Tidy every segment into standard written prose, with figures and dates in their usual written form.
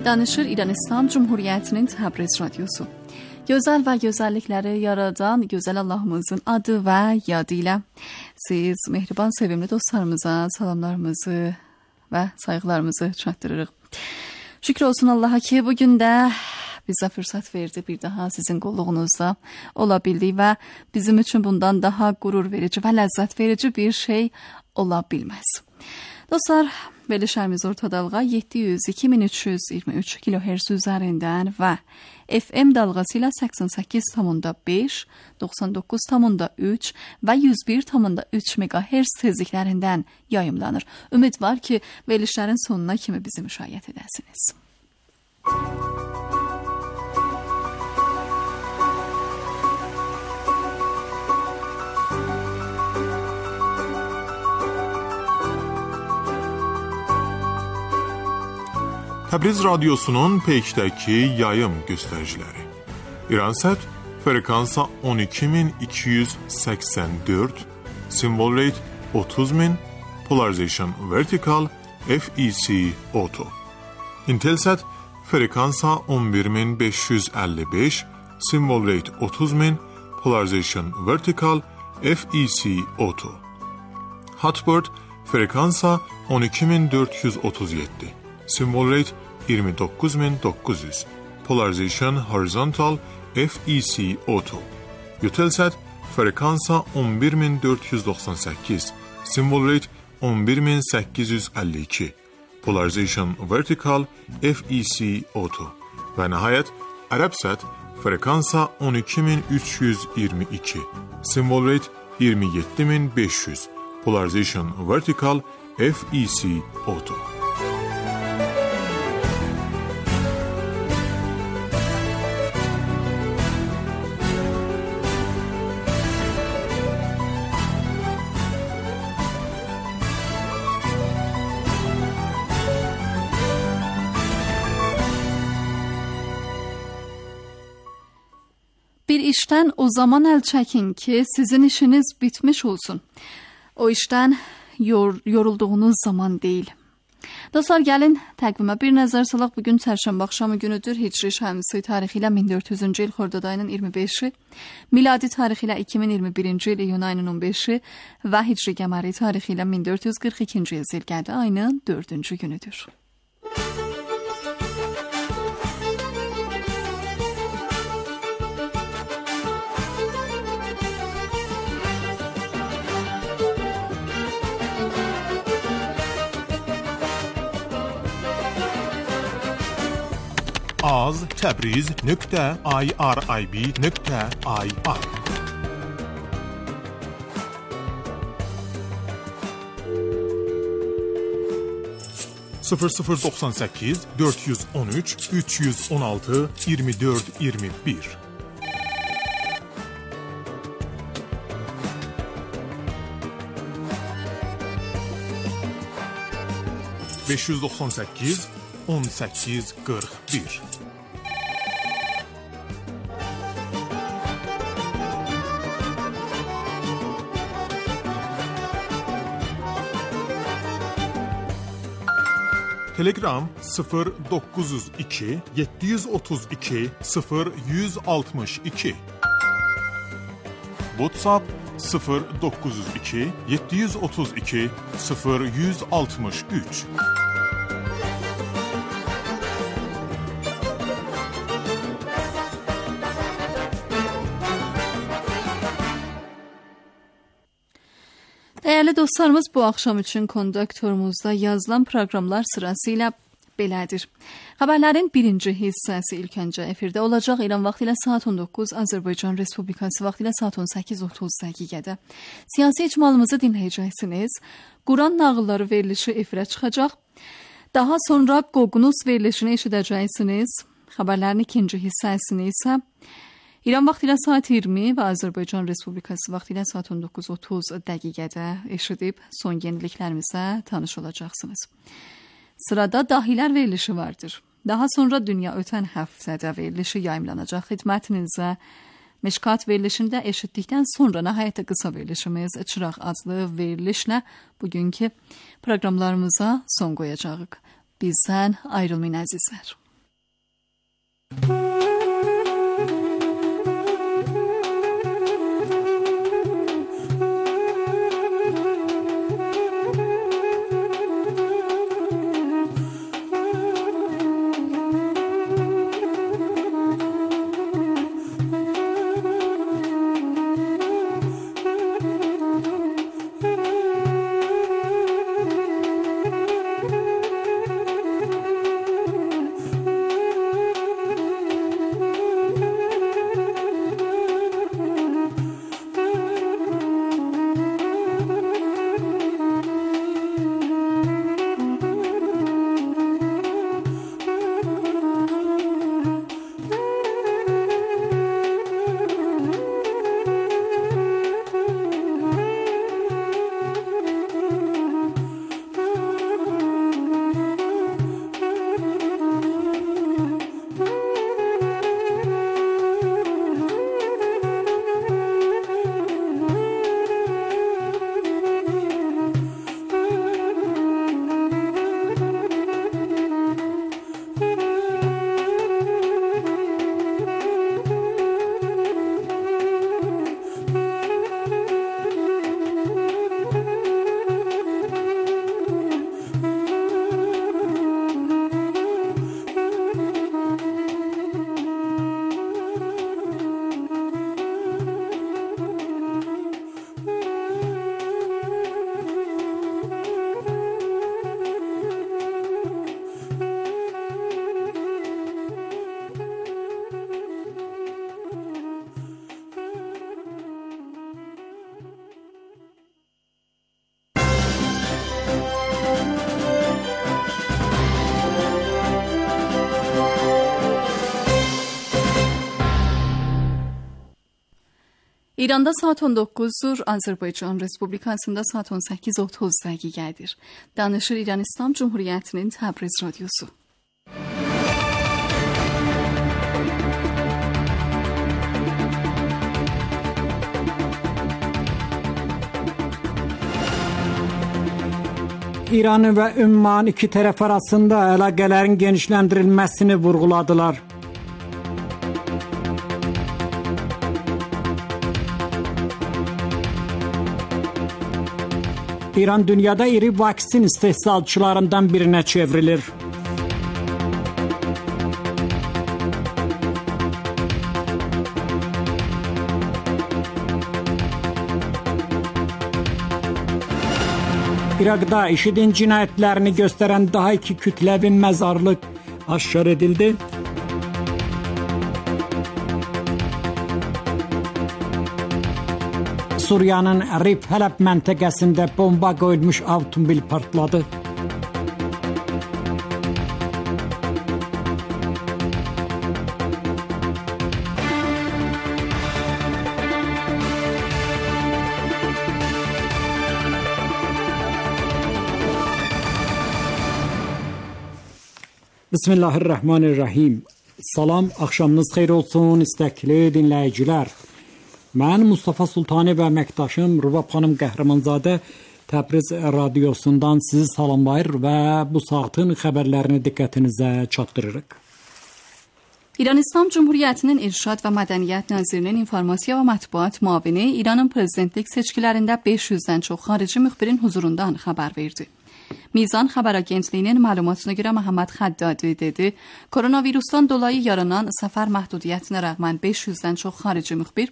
Danışır İran İslam Cumhuriyeti'nin Təbriz Radyosu. Gözəl və gözəllikləri yaradan gözəl Allahımızın adı və yadı ilə siz mehriban, sevimli dostlarımıza salamlarımızı və sayğılarımızı çatdırırıq. Şükür olsun Allaha ki, bugün də bizə fürsət verdi, bir daha sizin qulluğunuzda ola bildik və bizim üçün bundan daha qürur verici və ləzzət verici bir şey ola bilməz. Dostlar, verilişlərimiz orta dalğa 702.323 kHz üzərindən və FM dalğası ilə 88.5, 99.3 və 101.3 MHz tezliklərindən yayımlanır. Ümid var ki, verilişlərin sonuna kimi bizi müşahidə edəsiniz. Təbriz Radyosu'nun peykdəki yayım göstəriciləri. İransat frekansa 12284, symbol rate 30000, polarization vertical, FEC auto. Intelsat frekansa 11555, symbol rate 30000, polarization vertical, FEC auto. Hotbird frekansa 12437, symbol rate 29900, polarization horizontal, FEC auto. Eutelsat frekansa 11498, symbol rate 11852, polarization vertical, FEC auto. Və nəhayət Arabsat frekansa 12322, symbol rate 27500, polarization vertical, FEC auto. Bir işten o zaman el çekin ki sizin işiniz bitmiş olsun. O işten yorulduğunuz zaman değil. Dostlar, gəlin təqvimə bir nəzər salaq. Bugün çərşənbə axşamı günüdür. Hicri şəmsi tarixi ilə 1400-cü il Xordad ayının 25-i, miladi tarixi ilə 2021-ci il iyun ayının 15-i və hicri qəməri tarixi ilə 1442-ci il Zilqədə ayının 4-cü günüdür. az.tabriz.irib.ir 0098 413 316 24 21 598 18 41. Telegram 0902 732 0162. WhatsApp 0902 732 0163. Değerli dostlarımız, bu akşam için konduktorumuzda yazılan proqramlar sırasıyla belədir. Xəbərlərin birinci hissəsi ilk öncə efirdə olacaq. İran vaxtı ilə saat 19, Azərbaycan Respublikası vaxtı ilə saat 18:30 dəqiqədə. Siyasi icmalımızı dinləyəcəksiniz. Quran nağılları verilişi efirə çıxacaq. Daha sonra Qoqnus verilişini eşidəcəksiniz. Xəbərlərin ikinci hissəsini isə İran vaxtı ilə saat 20 və Azərbaycan Respublikası vaxtı ilə saat 19:30 dəqiqədə eşidib son yeniliklərimizə tanış olacaqsınız. Sırada dahilər verilişi vardır. Daha sonra dünya ötən həftədə verilişi yayımlanacaq. Xidmətinizə Meşkat verilişində eşitdikdən sonra nəhayət qısa verilişimiz Çıraq adlı verilişlə bugünkü proqramlarımıza son qoyacağıq. Bizdən ayrılmayın əzizlər. İranda saat 19'dur, Azərbaycan Respublikasında saat 18:30 dəqiqədir. Danışır İran İslam Cumhuriyyətinin Təbriz Radyosu. İran ve Ümman iki taraf arasında əlaqələrin genişləndirilməsini vurğuladılar. İran dünyada iri vaksin istehsalçılarından birine çevrilir. Irak'da IŞİD'in cinayetlerini gösteren daha iki kütlevi mezarlık aşkar edildi. Suriye'nin Rif Halep mentekesinde bomba koyulmuş avtomobil patladı. Bismillahirrahmanirrahim. Salam, axşamınız xeyir olsun istəkli dinləyicilər. Mən Mustafa Sultani və əməkdaşım Rübab xanım Qəhrəmanzadə Təbriz Radyosundan sizi salamlayır və bu saatin xəbərlərini diqqətinizə çatdırırıq. İran İslam Cumhuriyyətinin İrşad və Mədəniyyət Nazirinin informasiya və mətbuat müavini İranın prezidentlik seçkilərində 500-dən çox xarici müxbirin huzurundan xəbər verdi. Mizan Xəbər Agentliyinin məlumatına görə Məhəmməd Xəddadi dedi, koronavirusdan dolayı yaranan səfər məhdudiyyətinə rəğmən 500-dən çox xarici müxbir,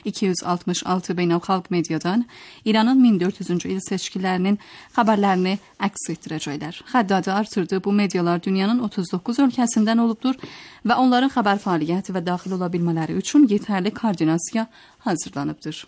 266 beynəlxalq mediadan İranın 1400-cü il seçkilərinin xəbərlərini əks etdirəcəklər. Xəddadi artırdı, bu medialar dünyanın 39 ölkəsindən olubdur və onların xəbər fəaliyyəti və daxil ola bilmələri üçün yetərli koordinasiya hazırlanıbdır.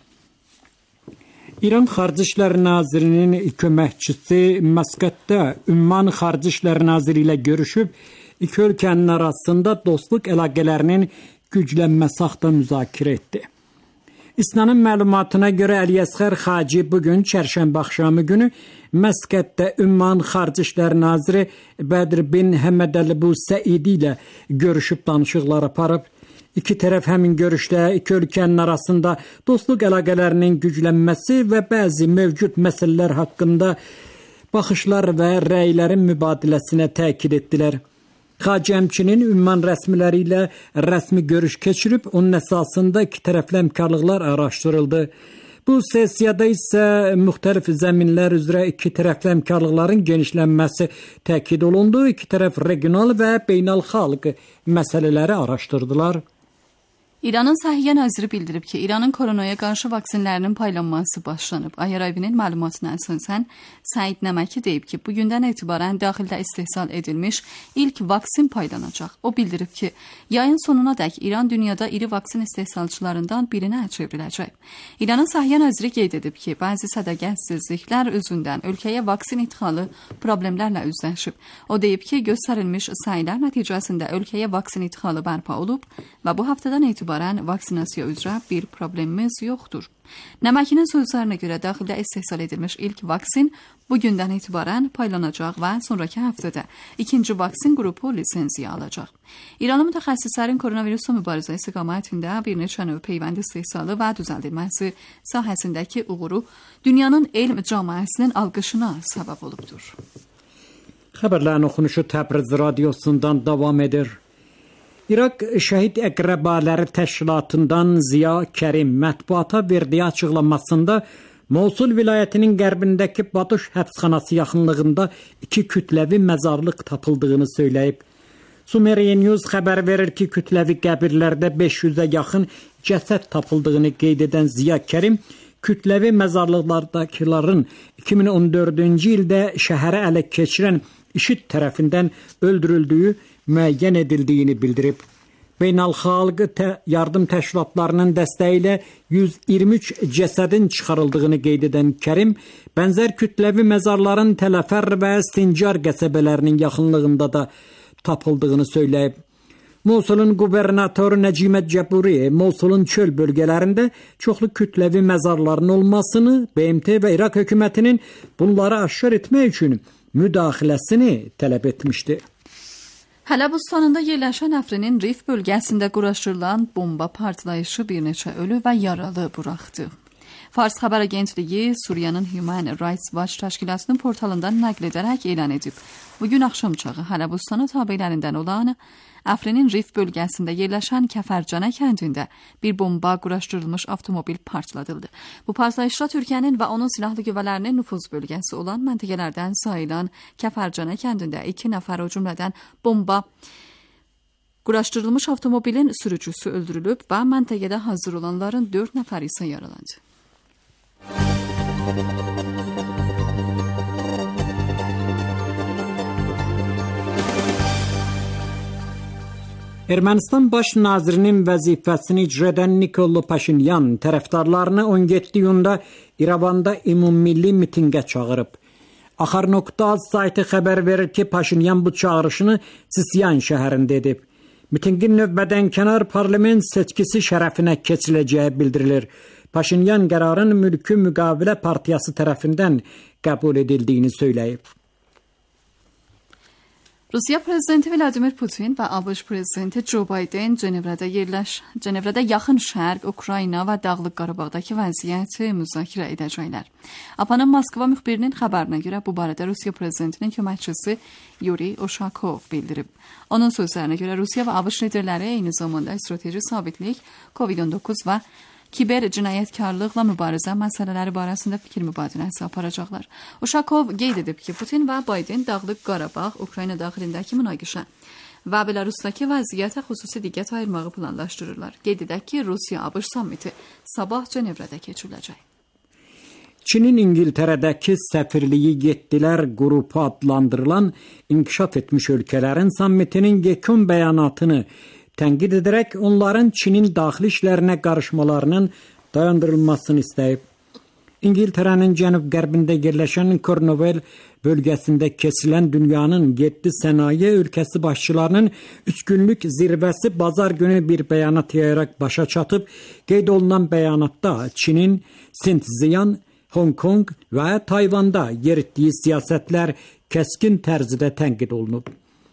İran Xarici İşlər Nazirinin köməkçisi Məskətdə Ümman Xarici İşlər Naziri ilə görüşüb, iki ölkənin arasında dostluq əlaqələrinin güclənməsi haqqında müzakirə etdi. İSNA'nın məlumatına görə Əliyəsxər Xaci bugün çərşənbə axşamı günü Məskətdə Ümman Xarici İşlər Naziri Bədr bin Həmmədəli Bu Səidi ilə görüşüb danışıqlar aparıb. İki tərəf həmin görüşdə iki ölkənin arasında dostluq əlaqələrinin güclənməsi və bəzi mövcud məsələlər haqqında baxışlar və rəylərin mübadiləsinə təkid etdilər. Xaci həmçinin Ümman rəsmiləri ilə rəsmi görüş keçirib, onun əsasında iki tərəfli həmkarlıqlar araşdırıldı. Bu sessiyada isə müxtəlif zəminlər üzrə iki tərəfli həmkarlıqların genişlənməsi təkid olundu. İki tərəf regional və beynəlxalq məsələləri araşdırdılar. İranın Səhiyyə Naziri bildirib ki, İranın koronaya qarşı vaksinlərinin paylanması başlanıb. Ayarayevinin məlumatına əsasən Səid Nəməki deyib ki, bugündən etibarən daxildə istehsal edilmiş ilk vaksin paylanacaq. O bildirib ki, yayın sonuna dək İran dünyada iri vaksin istehsalçılarından birinə çevriləcək. İranın Səhiyyə Naziri qeyd edib ki, bəzi sədaqətsizliklər üzündən ölkəyə vaksin idxalı problemlərlə üzləşib. O deyib ki, göstərilmiş səylər nəticəsində ölkəyə vaksin idxalı bərpa olub və bu haftadan etibarən vaksinasiya üzrə bir problemimiz yoxdur. Nəməkinin sözlərinə görə daxildə istehsal edilmiş ilk vaksin bugündən etibarən paylanacaq və sonraki həftədə ikinci vaksin qrupu lisenziya alacaq. İranlı mütəxəssislərin koronavirusla mübarizə istiqamətində bir neçə növ peyvənd istehsalı və düzəldilməsi sahəsindəki uğuru dünyanın elm cəmiyyətinin alqışına səbəb olubdur. Xəbərlərin oxunuşu Təbriz Radyosundan davam edir. İraq Şəhid Əqrəbaları Təşkilatından Ziya Kərim mətbuata verdiyi açıqlamasında Mosul vilayətinin qərbindəki Baduş həbsxanası yaxınlığında iki kütləvi məzarlıq tapıldığını söyləyib. Sumeriya News xəbər verir ki, kütləvi qəbirlərdə 500-ə yaxın cəsəd tapıldığını qeyd edən Ziya Kərim, kütləvi məzarlıqlardakilərin 2014-cü ildə şəhərə ələ keçirən IŞİD tərəfindən öldürüldüyü müəyyən edildiyini bildirib. Beynəlxalq yardım təşkilatlarının dəstəyi ilə 123 cəsədin çıxarıldığını qeyd edən Kərim, bənzər kütləvi məzarların Tələfər və Sincar qəsəbələrinin yaxınlığında da tapıldığını söyləyib. Mosulun qubernatoru Nəcimət Cəburi, Mosulun çöl bölgələrində çoxlu kütləvi məzarların olmasını, BMT və İraq hökumətinin bunları aşkar etmək üçün müdaxiləsini tələb etmişdi. Hələbustanında yerləşən Əfrinin Rif bölgəsində quraşdırılan bomba partlayışı bir neçə ölü və yaralı buraxdı. Fars xəbər agentliyi Suriyanın Human Rights Watch təşkilatının portalından nəql edərək elan edib. Bugün axşam çağı Hələbustana tabelərindən olan Əfrinin Rif bölgəsində yerləşən Kəfərcanə kəndində bir bomba quraşdırılmış avtomobil partladıldı. Bu partlayışda Türkiyənin və onun silahlı qüvvələrinin nüfuz bölgəsi olan məntəqələrdən sayılan Kəfərcanə kəndində 2 nəfər o cümlədən bomba quraşdırılmış avtomobilin sürücüsü öldürülüb və məntəqədə hazır olanların 4 nəfəri isə yaralandı. Ermənistan baş nazirinin vəzifəsini icra edən Nikol Paşinyan tərəfdarlarını 17 iyunda İrəvanda ümummilli mitinqə çağırıb. Axar.az saytı xəbər verir ki, Paşinyan bu çağırışını Sisyan şəhərində edib. Mitinqin növbədən kənar parlament seçkisi şərəfinə keçiriləcəyi bildirilir. Paşinyan qərarın Mülkü Müqavilə Partiyası tərəfindən qəbul edildiyini söyləyib. Rusiya prezidenti Vladimir Putin və ABŞ prezidenti Joe Biden Cenevrədə yaxın şərq, Ukrayna və Dağlıq Qarabağdakı vəziyyəti müzakirə edəcəklər. APA'nın Moskva müxbirinin xəbərinə görə bu barədə Rusiya prezidentinin köməkçisi Yuri Ushakov bildirib. Onun sözlərinə görə Rusiya və ABŞ liderləri eyni zamanda strateji sabitlik, COVID-19 və kiber cinayətkarlıqla mübarizə məsələləri barəsində fikir mübadiləsi aparacaqlar. Ushakov qeyd edib ki, Putin və Biden Dağlıq Qarabağ, Ukrayna daxilindəki münaqişə və Belarusdakı vəziyyətə xüsusi diqqət ayırmağı planlaşdırırlar. Qeyd edək ki, Rusiya-ABŞ sammiti sabah Cenevrədə keçiriləcək. Çinin İngiltərədəki səfirliyi yeddilər qrupu adlandırılan inkişaf etmiş ölkələrin sammitinin yekun bəyanatını tənqid edərək onların Çinin daxili işlərinə qarışmalarının dayandırılmasını istəyib. İngiltərənin cənub-qərbində yerləşən Cornwall bölgəsində keçirilən dünyanın 7 sənaye ölkəsi başçılarının 3 günlük zirvəsi bazar günü bir bəyanat yayaraq başa çatıb. Qeyd olunan bəyanatda Çinin Sindziyan, Hong Kong və Tayvanda yeritdiyi siyasətlər kəskin tərzidə tənqid olunub.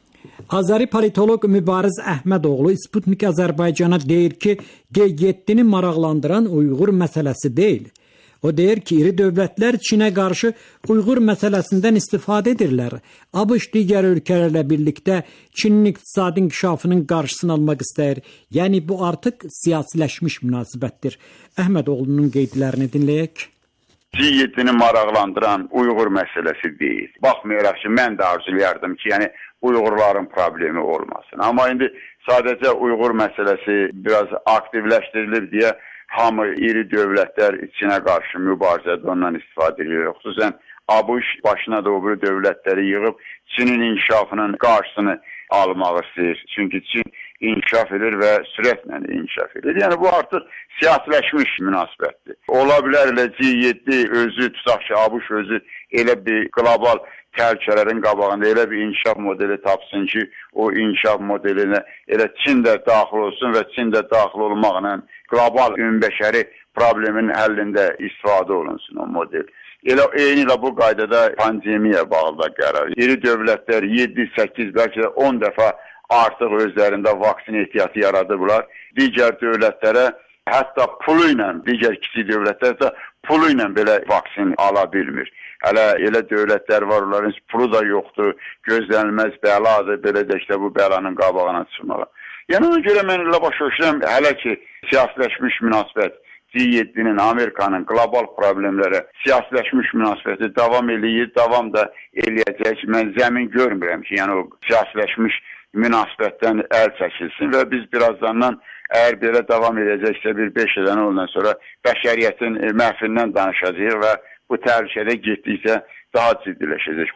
Azəri politoloq Mübariz Əhmədoğlu Sputnik Azərbaycana deyir ki, G7-ni maraqlandıran Uyğur məsələsi deyil. O deyir ki, iri dövlətlər Çinə qarşı Uyğur məsələsindən istifadə edirlər. ABŞ digər ölkələrlə birlikdə Çinin iqtisadi inkişafının qarşısını almaq istəyir. Yəni, bu artıq siyasiləşmiş münasibətdir. Əhmədoğlunun qeydlərini dinləyək. G7-ni maraqlandıran Uyğur məsələsi deyil. Baxmayaraq ki, mən də arzulayardım ki, yəni Uyğurların problemi olmasın. Amma indi sadəcə Uyğur məsələsi biraz aktivləşdirilib deyə hamı iri dövlətlər Çinə qarşı mübarizədə ondan istifadə edir. Xüsusən ABŞ başına doğru dövlətləri yığıb Çinin inkişafının qarşısını almaq istəyir. Çünki Çin inkişaf edir və sürətlə inkişaf edir. Yəni bu artıq siyasiləşmiş münasibətdir. Ola bilər elə G7 özü, tutaq ki, ABŞ özü elə bir qlobal təhlükələrin qabağında elə bir inkişaf modeli tapsın ki, o inkişaf modelinə elə Çin də daxil olsun və Çin də daxil olmaqla qlobal ümumbəşəri problemin həllində istifadə olunsun o model. Eyni ilə bu qaydada pandemiya bağlı da qərar. İri dövlətlər 7, 8, bəlkə də 10 dəfə artıq özlərində vaksin ehtiyatı yaradıblar. Digər dövlətlərə hətta pulu ilə, digər kiçik dövlətlər də pulu ilə belə vaksin ala bilmir. Hələ elə dövlətlər var, onların pulu da yoxdur, gözlənilməz bəladır, belə də işte bu bəlanın qabağına çıxmağa. Yəni ona görə mən elə başa düşürəm, hələ ki siyasiləşmiş münasibət G7-nin, Amerikanın qlobal problemlərə siyasiləşmiş münasibəti davam eləyir, davam da eləyəcək. Mən zəmin görmürəm ki, yəni o siyasiləşmiş münasibətdən əl çəkilsin və biz birazdandan əgər belə davam edəcəksə bir 5 ildən ondan sonra bəşəriyyətin məhfilindən danışacağıq və bu təhlükədə getdikcə daha ciddiləşəcək.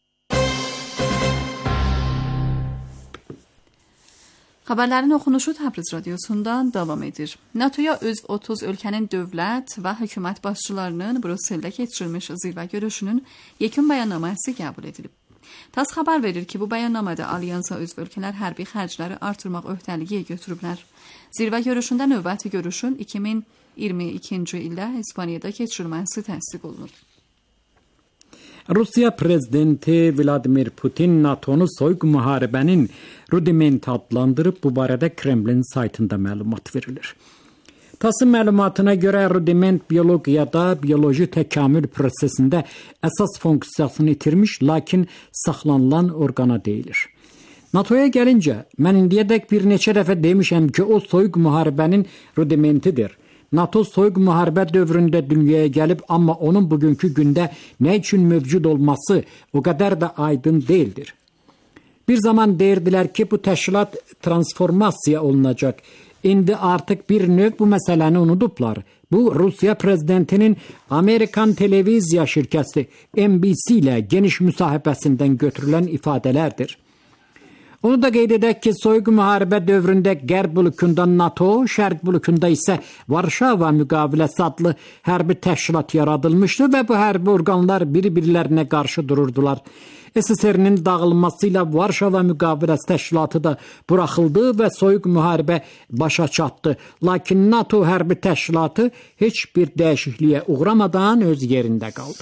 Xəbərlərin oxunuşu Təbriz radiosundan davam edir. NATO-ya üzv 30 ölkənin dövlət və hökumət başçılarının Brüsseldə keçirilmiş zirvə görüşünün yekun bəyannaməsi qəbul edilib. TASS xəbər verir ki, bu bəyannamədə alyansa üzv ölkələr hərbi xərcləri artırmaq öhdəliyi götürüblər. Zirvə görüşündə növbəti görüşün 2022-ci ildə İspaniyada keçirilməsi təsdiq olunur. Rusiya prezidenti Vladimir Putin NATO'nu soyuq müharibənin rudimenti adlandırıb, bu barədə Kremlin saytında məlumat verilir. TASS-ın məlumatına görə rudiment biologiyada bioloji təkamül prosesində əsas funksiyasını itirmiş, lakin saxlanılan orqana deyilir. NATO'ya gəlincə, mən indiyədək bir neçə dəfə demişəm ki, o soyuq müharibənin rudimentidir. NATO soyuq müharibə dövründə dünyaya gəlib, amma onun bugünkü gündə nə üçün mövcud olması o qədər də aydın deyildir. Bir zaman deyirdilər ki, bu təşkilat transformasiya olunacaq. İndi artıq bir növ bu məsələni unudublar. Bu, Rusiya prezidentinin Amerikan televiziya şirkəti NBC ilə geniş müsahibəsindən götürülən ifadələrdir. Onu da qeyd edək ki, soyuq müharibə dövründə Qərb blokunda NATO, Şərq blokunda isə Varşava müqaviləsi adlı hərbi təşkilat yaradılmışdı və bu hərbi orqanlar bir-birlərinə qarşı dururdular. SSR-nin dağılmasıyla Varşava müqaviləsi təşkilatı da buraxıldı və soyuq müharibə başa çatdı. Lakin NATO hərbi təşkilatı heç bir dəyişikliyə uğramadan öz yerində qaldı.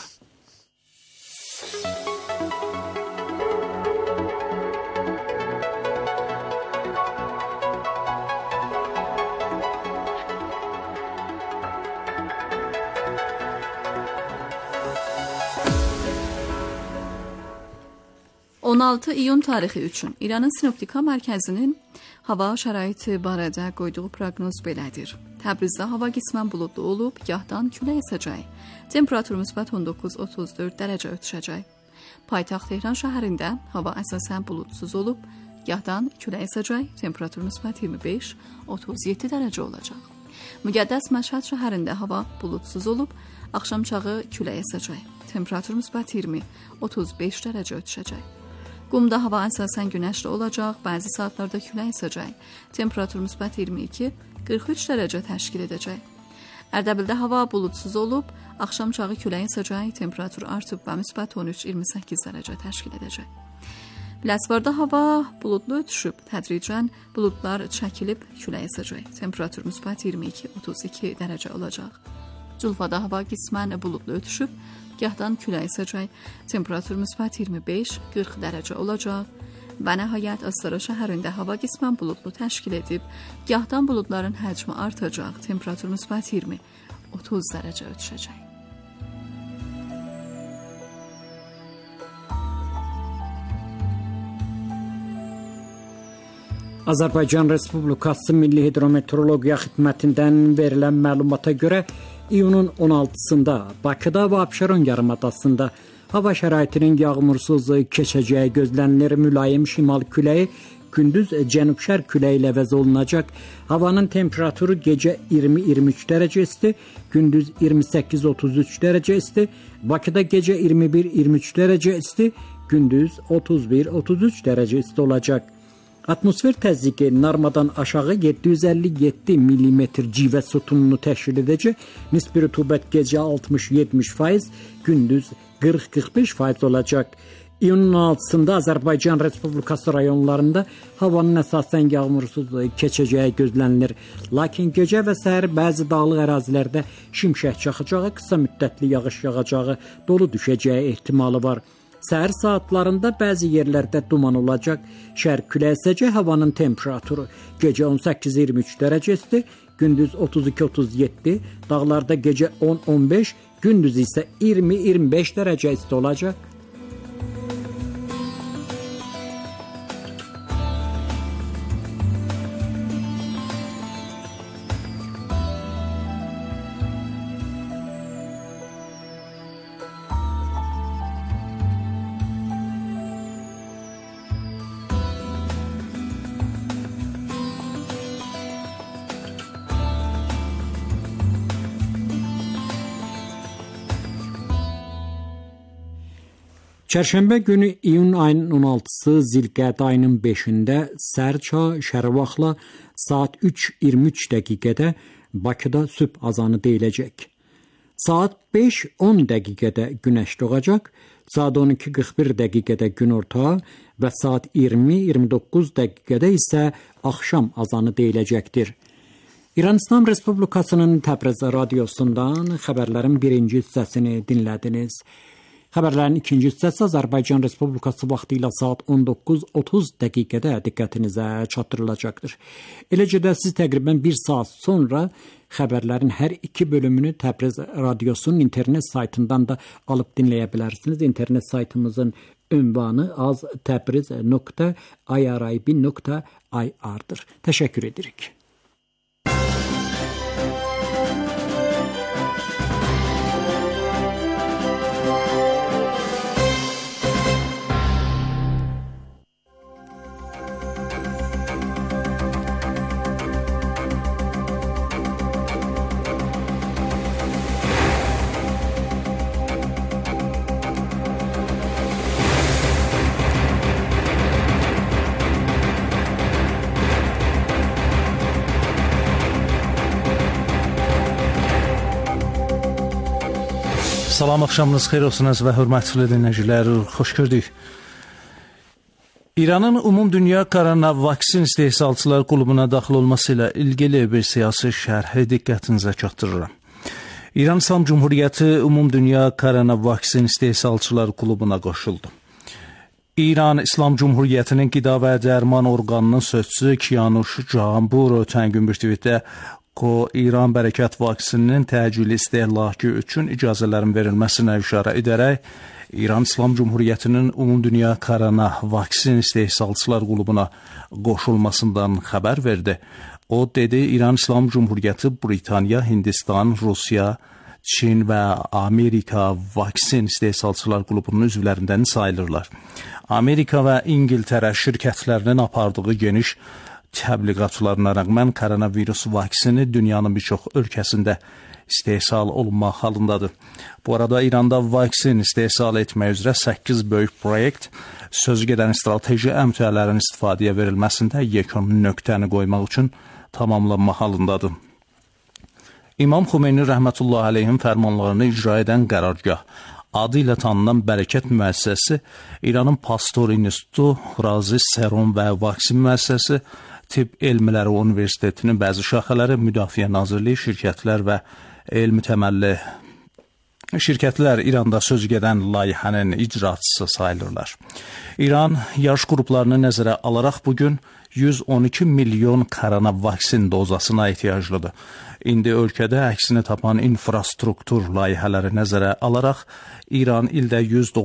...16 iyun tarixi üçün İranın Sinoptika Mərkəzinin hava şəraiti barədə qoyduğu proqnoz belədir. Təbrizdə hava qismən buludlu olub, gahdan külək əsəcək. Temperatur müsbət 19-34 dərəcə ötüşəcək. Paytaxt Tehran şəhərində hava əsasən buludsuz olub, gahdan külək əsəcək. Temperatur müsbət 25-37 dərəcə olacaq. Müqəddəs Məşhəd şəhərində hava buludsuz olub, axşam çağı külək əsəcək. Temperatur müsbət 20-35 dərəcə ötüşəcək. Qumda hava əsasən günəşli olacaq, bəzi saatlarda külək əsəcək. Temperatur müsbət 22-43 dərəcə təşkil edəcək. Ərdəbildə hava buludsuz olub, axşam çağı külək əsəcək, temperatur artıb və müsbət 13-28 dərəcə təşkil edəcək. Biləsuvarda hava buludlu ötüşüb, tədricən buludlar çəkilib, külək əsəcək. Temperatur müsbət 22-32 dərəcə olacaq. Culfada hava qismən buludlu ötüşüb, gahdan külək əsəcək, temperatur müsbət 25-40 dərəcə olacaq və nəhayət Astara şəhərində hava qismən buludlu təşkil edib, gahdan buludların həcmi artacaq, temperatur müsbət 20-30 dərəcə ötüşəcək. Azərbaycan Respublikası Milli Hidrometeorologiya Xidmətindən verilən məlumata görə iyunun 16-sında Bakıda və Abşeron yarımadasında hava şəraitinin yağmursuz keçəcəyi gözlənilir. Mülayim şimal küləyi gündüz cənub-şərq küləyi ilə əvəz olunacaq. Havanın temperaturu gecə 20-23 dərəcə isti, gündüz 28-33 dərəcə isti. Bakıda gecə 21-23 dərəcə isti, gündüz 31-33 dərəcə isti olacaq. Atmosfer təzyiqi normadan aşağı 757 mm civə sütununu təşkil edəcək. Nisbi rütubət gecə 60-70%, gündüz 40-45% olacaq. İyunun 6-sında Azərbaycan Respublikası rayonlarında havanın əsasən yağmursuz keçəcəyi gözlənilir. Lakin gecə və səhər bəzi dağlıq ərazilərdə şimşək çaxacağı, qısa müddətli yağış yağacağı, dolu düşəcəyi ehtimalı var. Səhər saatlarında bəzi yerlərdə duman olacaq, şərq küləyi əsəcək, havanın temperaturu gecə 18-23 dərəcə isti, gündüz 32-37, dağlarda gecə 10-15, gündüz isə 20-25 dərəcə isti olacaq. Çərşənbə günü iyun ayının 16-sı Zilqədə ayının 5-də səhər şərvaxla saat 3:23 dəqiqədə Bakıda sübh azanı deyiləcək. Saat 5:10 dəqiqədə günəş doğacaq, saat 12:41 dəqiqədə günorta və saat 20:29 dəqiqədə isə axşam azanı deyiləcəkdir. İran İslam Respublikasının Təbriz radiosundan xəbərlərin birinci hissəsini dinlədiniz. Xəbərlərin ikinci hissəsi Azərbaycan Respublikası vaxtı ilə saat 19:30 dəqiqədə diqqətinizə çatdırılacaqdır. Eləcə də siz təqribən 1 saat sonra xəbərlərin hər iki bölümünü Təbriz radiosunun internet saytından da alıb dinləyə bilərsiniz. İnternet saytımızın ünvanı aztabriz.irib.ir-dır. Təşəkkür edirik. Salam, axşamınız xeyir olsun və hörmətli dinləyicilər, xoş gördük. İranın Ümumdünya Koronavaksin istehsalçılar klubuna daxil olması ilə ilgili bir siyasi şərhi diqqətinizə çatdırıram. İran İslam Cumhuriyyəti Ümumdünya Koronavaksin istehsalçılar klubuna qoşuldu. İran İslam Cumhuriyyətinin Qida və Dərman orqanının sözçüsü Kianush Canbur ötən gün bir tweetdə İran bərəkət vaksininin təcili istehlakı üçün icazələrin verilməsinə işarə edərək İran İslam Cumhuriyyətinin Ümumdünya Koronavaksin istehsalçılar klubuna qoşulmasından xəbər verdi. O dedi, İran İslam Cumhuriyyəti Britaniya, Hindistan, Rusiya, Çin və Amerika vaksin istehsalçılar klubunun üzvlərindən sayılırlar. Amerika və İngiltərə şirkətlərinin apardığı geniş təbliğatçılarına rəğmən koronavirus vaksini dünyanın bir çox ölkəsində istehsal olunmaq halındadır. Bu arada İranda vaksin istehsal etmək üzrə 8 böyük proyekt söz gedən strateji əmtələrinin istifadəyə verilməsində yekun nöqtəni qoymaq üçün tamamlanmaq halındadır. İmam Xomeyni rəhmətullah aleyhin fərmanlarını icra edən qərargah adı ilə tanınan bərəkət müəssisəsi, İranın Pasteur İnstitutu, Razi Serum və Vaksin müəssisəsi, Tibb Elmləri Universitetinin bəzi şaxələri, Müdafiə Nazirliyi, şirkətlər və elmi təməlli şirkətlər İranda söz gedən layihənin icraçısı sayılırlar. İran yaş qruplarını nəzərə alaraq bugün 112 milyon koronavaksin dozasına ehtiyaclıdır. İndi ölkədə əksini tapan infrastruktur layihələri nəzərə alaraq İran ildə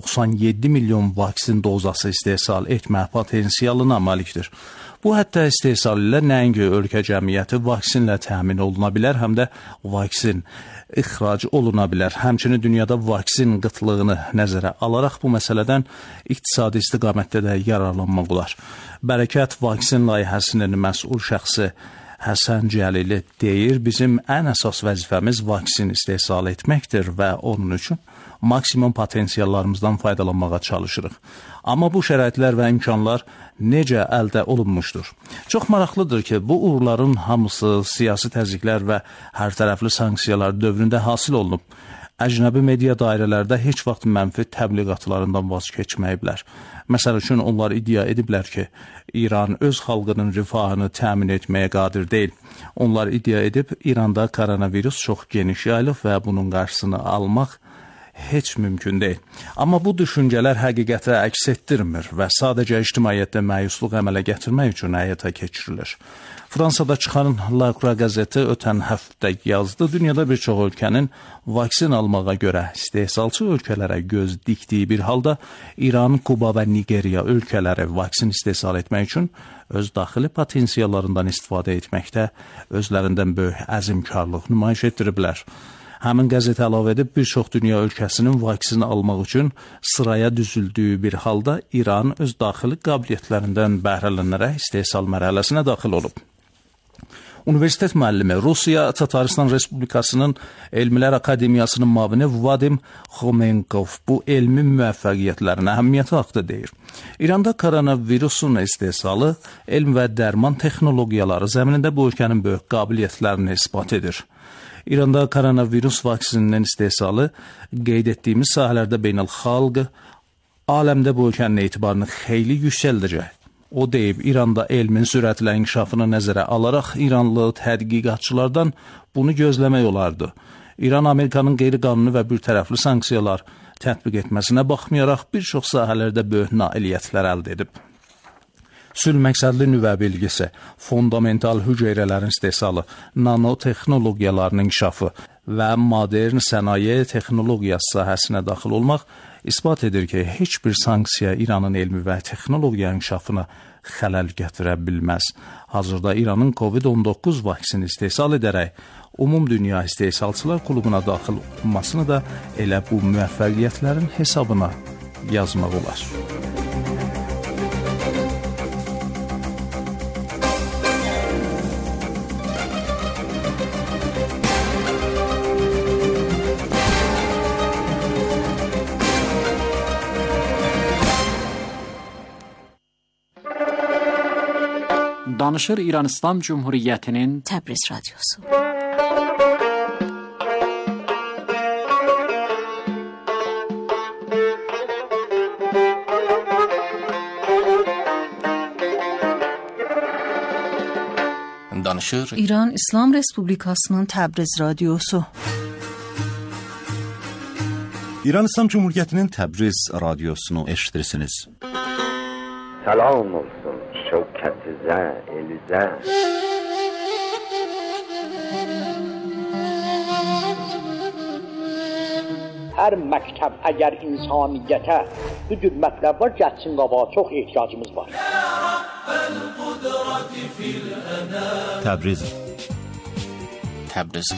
197 milyon vaksin dozası istehsal etmə potensialına malikdir. Bu hətta istehsal ilə nəinki ölkə cəmiyyəti vaksinlə təmin oluna bilər, həm də vaksin ixrac oluna bilər. Həmçinin dünyada vaksin qıtlığını nəzərə alaraq bu məsələdən iqtisadi istiqamətdə də yararlanmaq olar. Bərəkət vaksin layihəsinin məsul şəxsi Həsən Cəlili deyir, bizim ən əsas vəzifəmiz vaksin istehsal etməkdir və onun üçün maksimum potensiallarımızdan faydalanmağa çalışırıq. Amma bu şəraitlər və imkanlar necə əldə olunmuşdur? Çox maraqlıdır ki, bu uğurların hamısı siyasi təzyiqlər və hər tərəfli sanksiyalar dövründə hasil olunub. Əcnəbi media dairələrdə heç vaxt mənfi təbliğatlarından vaz keçməyiblər. Məsəl üçün, onlar iddia ediblər ki, İran öz xalqının rifahını təmin etməyə qadir deyil. Onlar iddia edib, İranda koronavirus çox geniş yayılıb və bunun qarşısını almaq heç mümkün deyil. Amma bu düşüncələr həqiqətə əks etdirmir və sadəcə ictimaiyyətdə məyusluq əmələ gətirmək üçün həyata keçirilir. Fransada çıxan La Croix qəzeti ötən həftə yazdı, dünyada bir çox ölkənin vaksin almağa görə istehsalçı ölkələrə göz dikdiyi bir halda İran, Kuba və Nigeriya ölkələri vaksin istehsal etmək üçün öz daxili potensiallarından istifadə etməkdə özlərindən böyük əzmkarlıq nümayiş etdiriblər. Həmin qəzet əlavə edib, bir çox dünya ölkəsinin vaksini almaq üçün sıraya düzüldüyü bir halda İran öz daxili qabiliyyətlərindən bəhrələnərək istehsal mərhələsinə daxil olub. Universitet müəllimi, Rusiya Tataristan Respublikasının Elmlər Akademiyasının müavini Vadim Xomenkov bu elmi müvəffəqiyyətlərin əhəmiyyəti haqqında deyir. İranda koronavirusun istehsalı, elm və dərman texnologiyaları zəminində bu ölkənin böyük qabiliyyətlərini isbat edir. İranda koronavirus vaksininin istehsalı qeyd etdiyimiz sahələrdə beynəlxalq aləmdə bu ölkənin etibarını xeyli yüksəldəcək. O deyib, İranda elmin sürətlə inkişafını nəzərə alaraq İranlı tədqiqatçılardan bunu gözləmək olardı. İran Amerikanın qeyri-qanuni və birtərəfli sanksiyalar tətbiq etməsinə baxmayaraq bir çox sahələrdə böyük nailiyyətlər əldə edib. Sülh məqsədli nüvə bilgisi, fundamental hüceyrələrin istehsalı, nanotexnologiyaların inkişafı və modern sənaye texnologiyası sahəsinə daxil olmaq isbat edir ki, heç bir sanksiya İranın elmi və texnologiya inkişafına xələl gətirə bilməz. Hazırda İranın COVID-19 vaksini istehsal edərək Ümumdünya İstehsalçılar Klubuna daxil olmasını da elə bu müvəffəqiyyətlərin hesabına yazmaq olar. Danışır İran İslam Cumhuriyyətinin Təbriz radiosu. Danışır İran İslam Respublikasının Təbriz radiosu. İran İslam Cumhuriyyətinin Təbriz radiosunu eşidirsiniz. Salam olsun şevketize, elize. Her məktəb əgər insaniyyətə bu cür mətləblər gəlsin qabağa, çox ehtiyacımız var. Təbriz. Təbriz.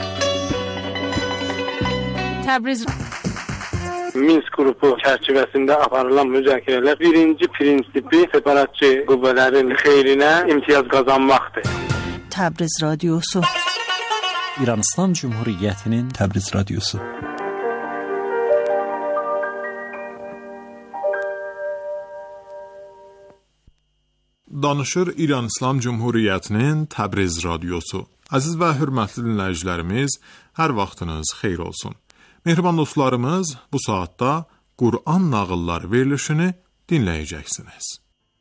Təbriz. Minsk qrupu çərçivəsində aparılan müzakirələr birinci prinsipi separatçı qüvvələrin xeyrinə imtiyaz qazanmaqdır. Təbriz radiosu. İran İslam Cumhuriyyətinin Təbriz radiosu. Danışır İran İslam Cumhuriyyətinin Təbriz radiosu. Əziz və hörmətli dinləyicilərimiz, hər vaxtınız xeyir olsun. Mehriban dostlarımız, bu saatda Qur'an nağılları verilişini dinləyəcəksiniz.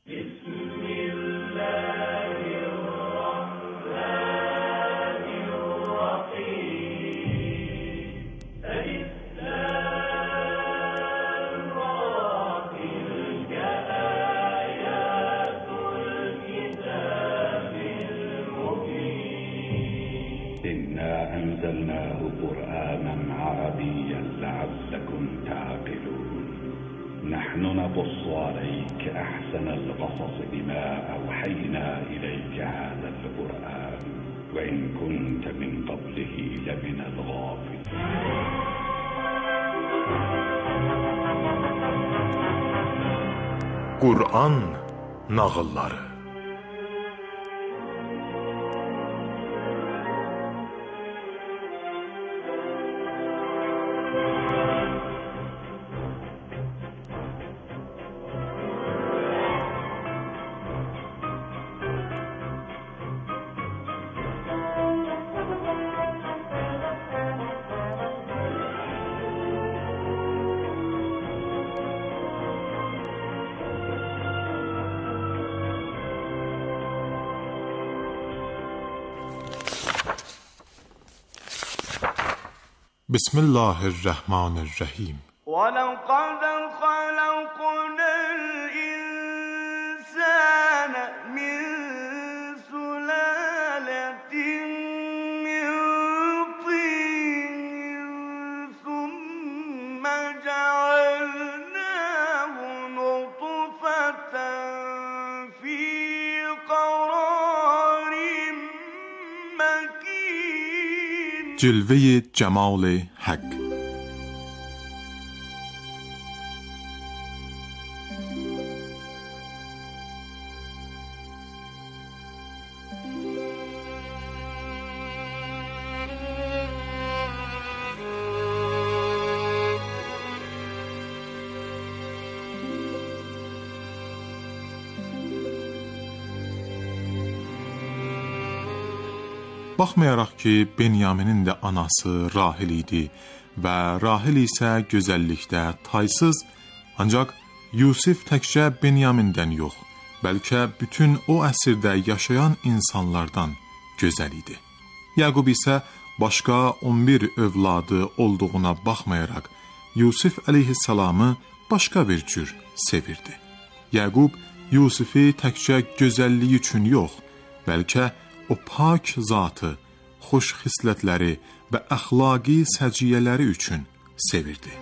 أنزلناه قرآنا عربيا لعلكم تعقلون نحن نقص عليك أحسن القصص بما أوحينا إليك هذا القرآن وإن كنت من قبله لمن الغافلين Qur'an nağılları. بسم الله الرحمن الرحیم. ولقد خلقنا الإنسان من سلالة من طين ثم جعلناه نطفة في قرار مكين. جلوه جمال حق. Baxmayaraq ki, Benyaminin də anası Rahil idi və Rahil isə gözəllikdə taysız, ancaq Yusif təkcə Benyamindən yox, bəlkə bütün o əsrdə yaşayan insanlardan gözəl idi. Yaqub isə başqa 11 övladı olduğuna baxmayaraq, Yusif əleyhissalamı başqa bir cür sevirdi. Yaqub Yusifi təkcə gözəlliyi üçün yox, bəlkə o pak zatı, xoş xislətləri və əxlaqi səciyyələri üçün sevirdi.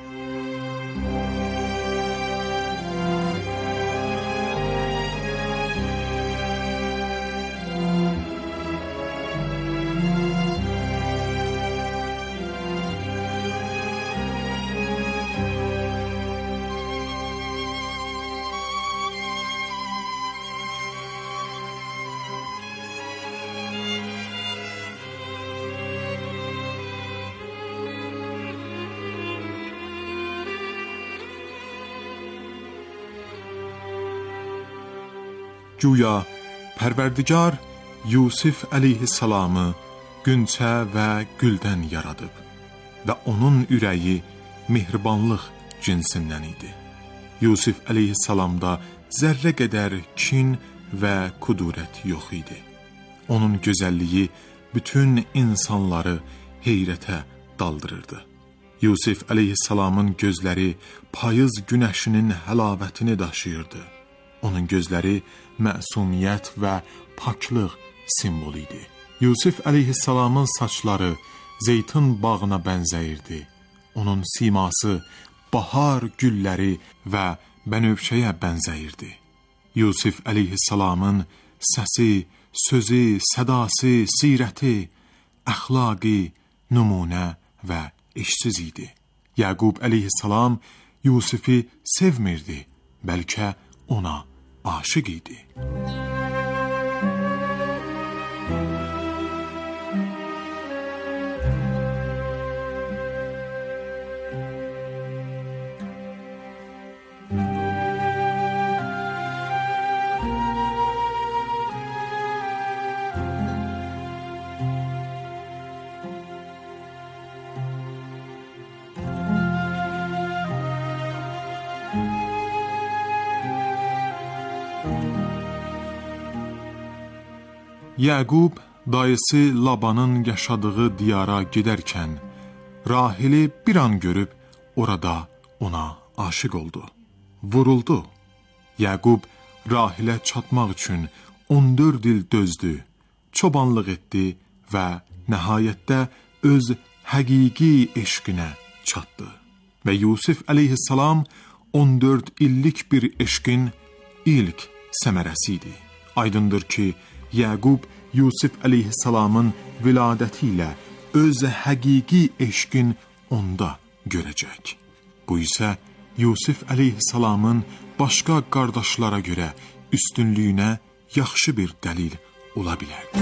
Güya Pərverdigar Yusif əleyhissalamı günçə və güldən yaradıb və onun ürəyi mehribanlıq cinsindən idi. Yusif əleyhissalamda zərrə qədər kin və kudurət yox idi. Onun gözəlliyi bütün insanları heyrətə daldırırdı. Yusif əleyhissalamın gözləri payız günəşinin həlavətini daşıyırdı. Onun gözləri məsumiyyət və paklıq simvolu idi. Yusif əleyhissalamın saçları zeytun bağına bənzəyirdi. Onun siması bahar gülləri və bənövşəyə bənzəyirdi. Yusif əleyhissalamın səsi, sözü, sədası, sirəti, əxlaqi, nümunə və eşsiz idi. Yaqub əleyhissalam Yusifi sevmirdi, bəlkə ona aşık idi. Yaqub dayısı Labanın yaşadığı diyara gedərkən Rahili bir an görüb orada ona aşık oldu. Vuruldu. Yaqub Rahilə çatmaq üçün 14 il dözdü, çobanlıq etdi və nəhayətdə öz həqiqi eşqinə çatdı. Və Yusif əleyhissalam 14 illik bir eşqin ilk səmərəsi idi. Aydındır ki, Yaqub Yusif əleyhissalamın viladəti ilə öz həqiqi eşqin onda görəcək. Bu isə Yusif əleyhissalamın başqa qardaşlara görə üstünlüyünə yaxşı bir dəlil ola bilərdi.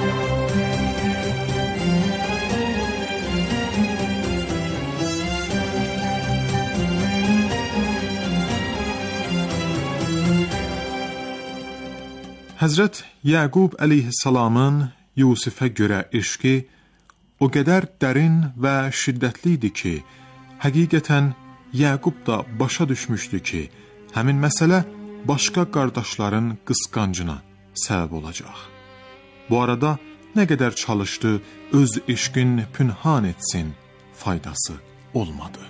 Həzrət Yaqub əleyhissalamın Yusifə görə eşqi o qədər dərin və şiddətli idi ki, həqiqətən Yaqub da başa düşmüşdü ki, həmin məsələ başqa qardaşların qısqancına səbəb olacaq. Bu arada nə qədər çalışdı, öz eşqin pünhan etsin, faydası olmadı.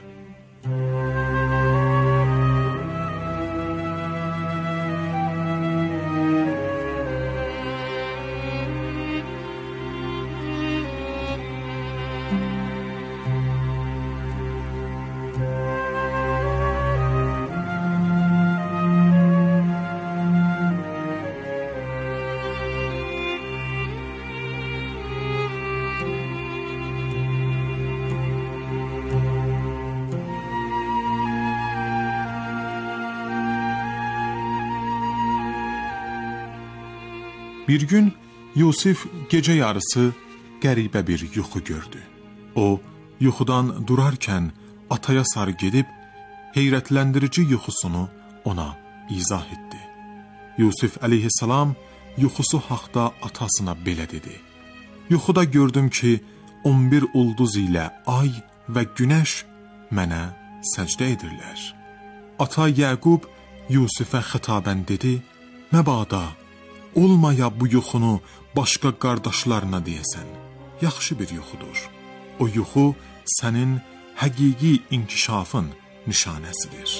Bir gün Yusif gecə yarısı qəribə bir yuxu gördü. O, yuxudan durarkən ataya sarı gedib, heyrətləndirici yuxusunu ona izah etdi. Yusif əleyhissalam yuxusu haqda atasına belə dedi. Yuxuda gördüm ki, 11 ulduz ilə ay və günəş mənə səcdə edirlər. Ata Yaqub Yusifə xitaben dedi: "Məbada olmaya bu yuxunu başqa qardaşlarına deyəsən. Yaxşı bir yuxudur. O yuxu sənin həqiqi inkişafın nişanəsidir."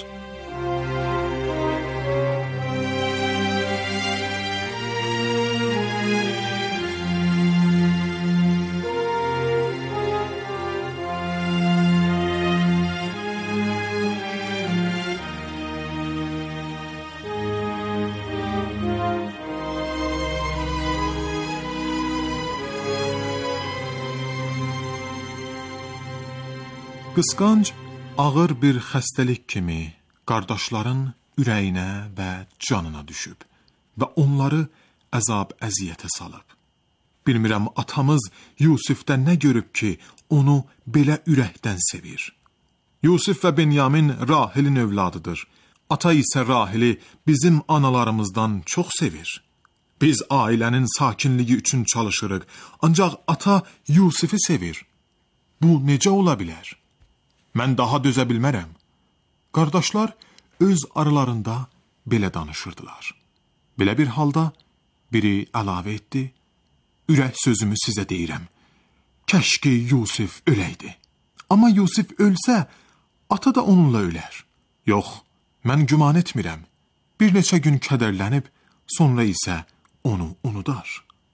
Qısqanc ağır bir xəstəlik kimi qardaşların ürəyinə və canına düşüb və onları əzab-əziyyətə salıb. Bilmirəm atamız Yusifdə nə görüb ki, onu belə ürəkdən sevir. Yusif və Benyamin Rahilin övladıdır. Ata isə Rahili bizim analarımızdan çox sevir. Biz ailənin sakinliyi üçün çalışırıq, ancaq ata Yusifi sevir. Bu necə ola bilər? Mən daha dözə bilmərəm. Qardaşlar öz aralarında belə danışırdılar. Belə bir halda biri əlavə etdi: "Ürək sözümü sizə deyirəm. Kəşki Yusif öləydi. Amma Yusif ölsə, ata da onunla ölər. Yox, mən güman etmirəm. Bir neçə gün kədərlənib, sonra isə onu unudar."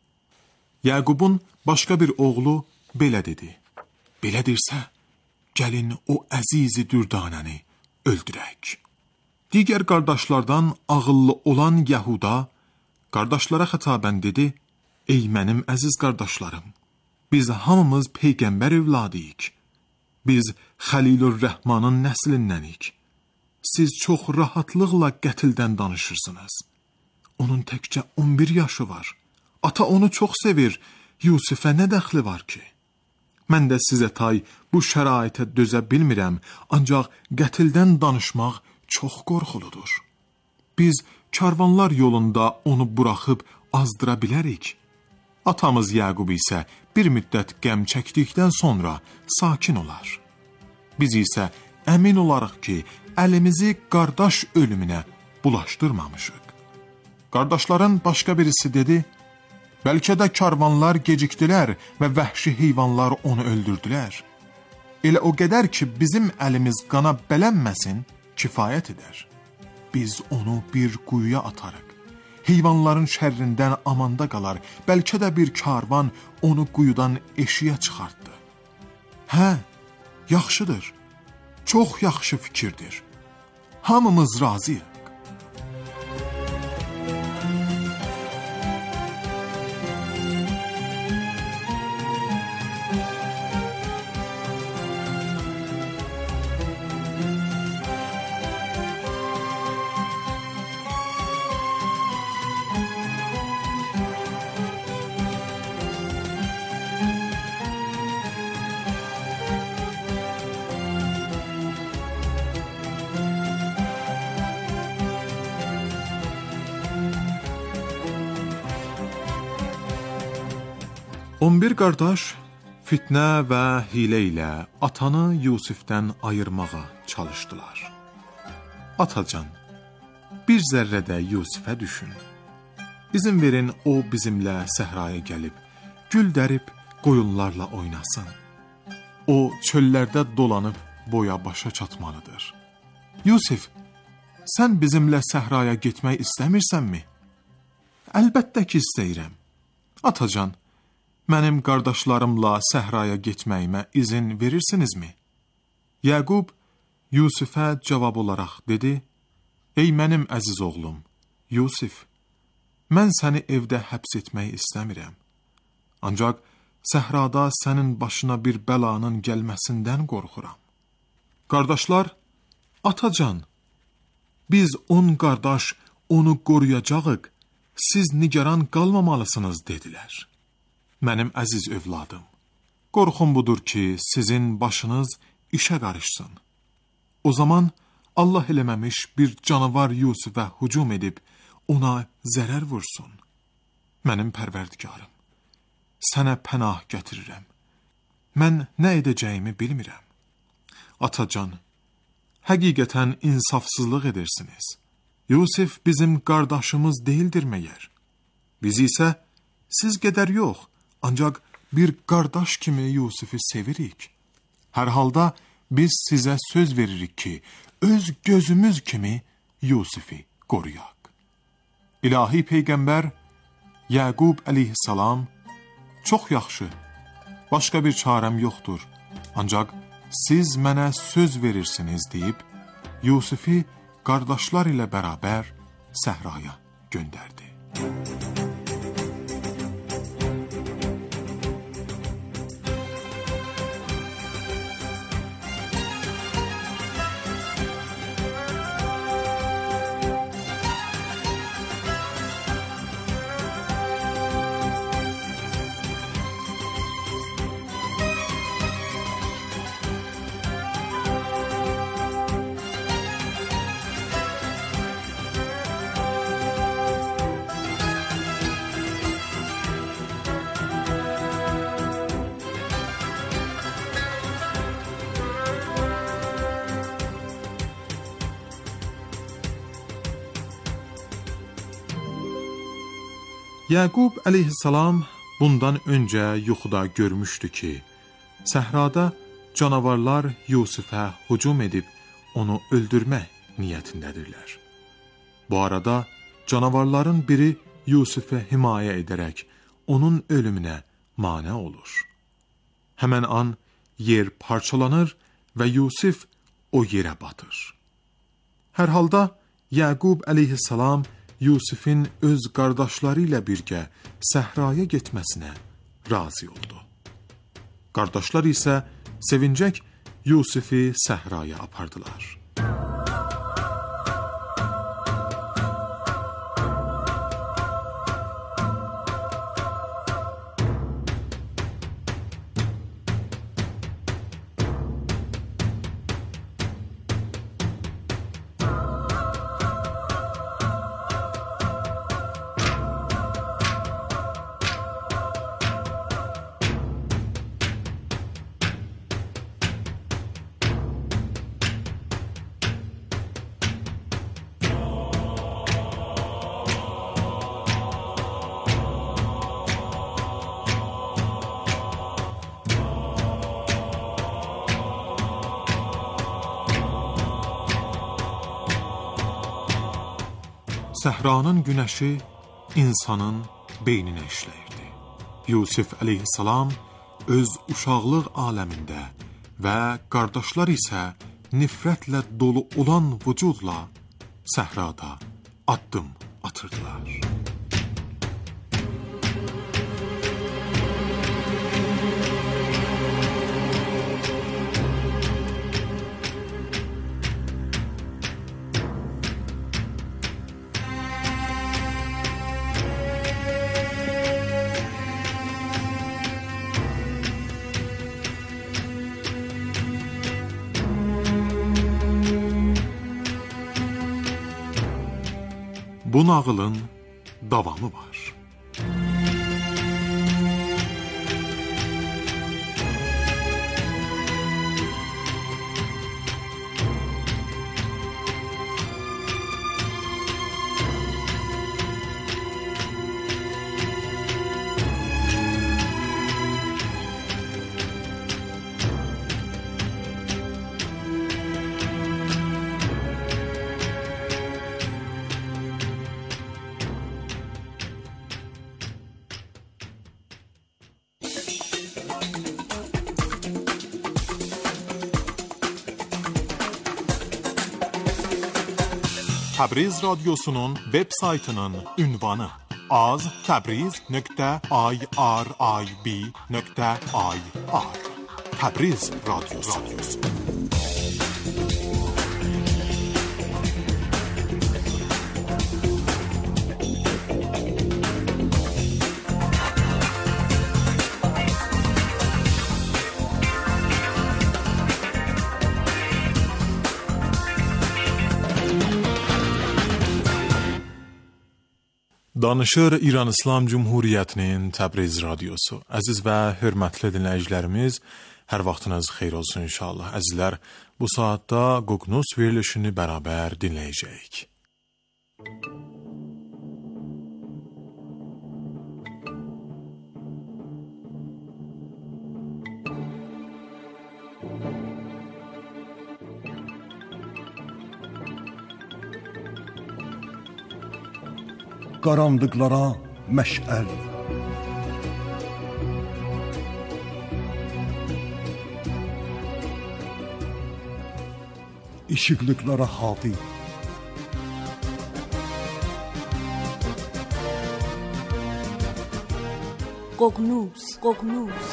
Yaqubun başqa bir oğlu belə dedi: "Belədirsə, gəlin o əzizi dürdanəni öldürək." Digər qardaşlardan ağıllı olan Yahuda qardaşlara xitaben dedi: "Ey mənim əziz qardaşlarım, biz hamımız peyğəmbər övladıyıq. Biz Xəlilur-Rəhmanın nəslindənik. Siz çox rahatlıqla qətldən danışırsınız. Onun təkcə 11 yaşı var. Ata onu çox sevir. Yusifə nə dəxli var ki? Mən də sizə tay bu şəraitə dözə bilmirəm, ancaq qətldən danışmaq çox qorxuludur. Biz karvanlar yolunda onu buraxıb azdıra bilərik." Atamız Yaqub isə bir müddət qəm çəkdikdən sonra sakin olar. Biz isə əmin olarıq ki, əlimizi qardaş ölümünə bulaşdırmamışıq. Qardaşların başqa birisi dedi: "Bəlkə də karvanlar gecikdilər və vəhşi heyvanlar onu öldürdülər. Elə o qədər ki, bizim əlimiz qana bələnməsin, kifayət edər. Biz onu bir quyuya atarıq. Heyvanların şərrindən amanda qalar. Bəlkə də bir karvan onu quyudan eşiyə çıxartdı." "Hə, yaxşıdır. Çox yaxşı fikirdir. Hamımız razıyıq." On bir qardaş fitnə və hilə ilə atanı Yusifdən ayırmağa çalışdılar. "Atacan, bir zərrə də Yusifə düşün. İzin verin o bizimlə səhraya gəlib, gül dərib qoyunlarla oynasın. O çöllərdə dolanıb boya başa çatmalıdır. Yusif, sən bizimlə səhraya getmək istəmirsənmi?" "Əlbəttə ki, istəyirəm. Atacan, mənim qardaşlarımla səhraya getməyimə izin verirsinizmi?" Yaqub Yusifə cavab olaraq dedi: "Ey mənim əziz oğlum, Yusif, mən səni evdə həbs etmək istəmirəm. Ancaq səhrada sənin başına bir bəlanın gəlməsindən qorxuram." Qardaşlar: "Atacan, biz 10 qardaş onu qoruyacağıq, siz nigaran qalmamalısınız," dedilər. "Mənim əziz övladım, qorxum budur ki, sizin başınız işə qarışsın. O zaman Allah eləməmiş bir canavar Yusifə hücum edib, ona zərər vursun. Mənim pərverdigarım, sənə pənah gətirirəm. Mən nə edəcəyimi bilmirəm. Atacan, həqiqətən insafsızlıq edirsiniz. Yusif bizim qardaşımız deyildir məyər? Biz isə siz qədər yox, ancaq bir qardaş kimi Yusifi sevirik. Hər halda biz sizə söz veririk ki, öz gözümüz kimi Yusifi qoruyaq. İlahi Peyğəmbər Yaqub əleyhissalam, çox yaxşı, başqa bir çarəm yoxdur, ancaq siz mənə söz verirsiniz deyib, Yusifi qardaşlar ilə bərabər səhraya göndərdi. Yaqub əleyhissalam bundan öncə yuxuda görmüşdü ki, səhrada canavarlar Yusifə hücum edib onu öldürmək niyyətindədirlər. Bu arada canavarların biri Yusifi himayə edərək onun ölümünə mane olur. Həmən an yer parçalanır və Yusif o yerə batır. Hər halda Yaqub əleyhissalam Yusifin öz qardaşları ilə birgə səhraya getməsinə razı oldu. Qardaşlar isə sevincək Yusifi səhraya apardılar. Səhranın günəşi insanın beyninə işləyirdi. Yusif əleyhissalam öz uşaqlıq aləmində və qardaşlar isə nifrətlə dolu olan vücudla səhrada addım atırdılar. Bu nağılın davamı var. Təbriz radyosunun web saytının ünvanı az.tabriz.irib.ir Təbriz radyosu. Danışır İran İslam Cumhuriyyətinin Təbriz radiosu. Əziz və hörmətli dinləyicilərimiz, hər vaxtınız xeyir olsun inşallah. Əzizlər, bu saatda Qoqnus verilişini bərabər dinləyəcəyik. Qaranlıqlara məşəl, işıqlıqlara hadi, ققنوس ققنوس